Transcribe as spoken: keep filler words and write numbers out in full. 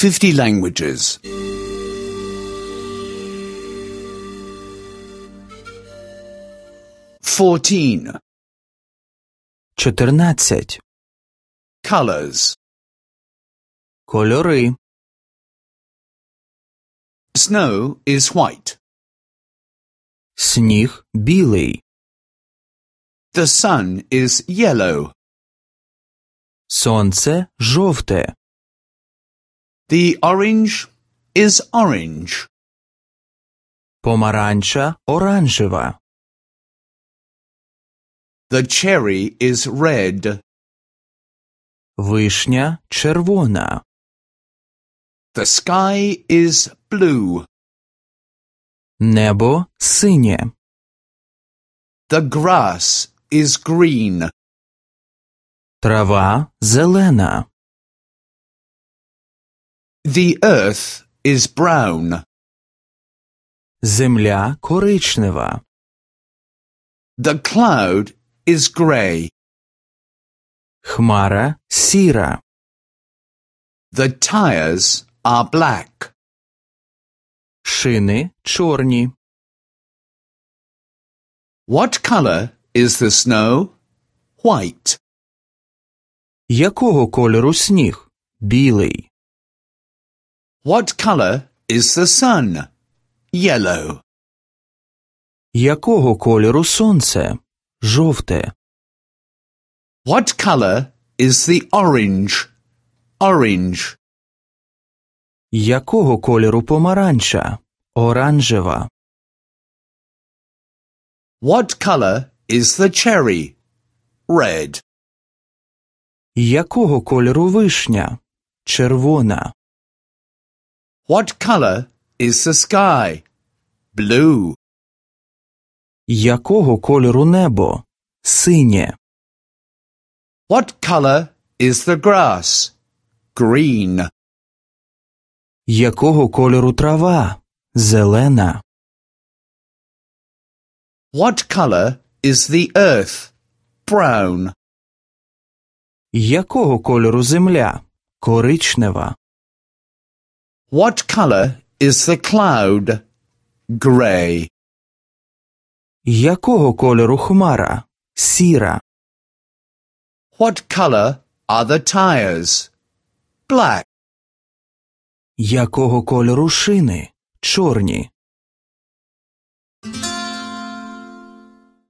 fifty languages. Fourteen. Чотирнадцять. Colors. Кольори. Snow is white. Сніг білий. The sun is yellow. Сонце жовте. The orange is orange. Помаранча оранжева. The cherry is red. Вишня червона. The sky is blue. Небо синє. The grass is green. Трава зелена. The earth is brown. Земля коричнева. The cloud is grey. Хмара сіра. The tires are black. Шини чорні. What color is the snow? White. Якого кольору сніг? Білий. What color is the sun? Yellow. Якого кольору сонце? Жовте. What color is the orange? Orange. Якого кольору помаранча? Оранжева. What color is the cherry? Red. Якого кольору вишня? Червона. What color is the sky? Blue. Якого кольору небо? Синє. What color is the grass? Green. Якого кольору трава? Зелена. What color is the earth? Brown. Якого кольору земля? Коричнева. What color is the cloud? Grey. Якого кольору хмара? Сіра. What color are the tires? Black. Якого кольору шини? Чорні.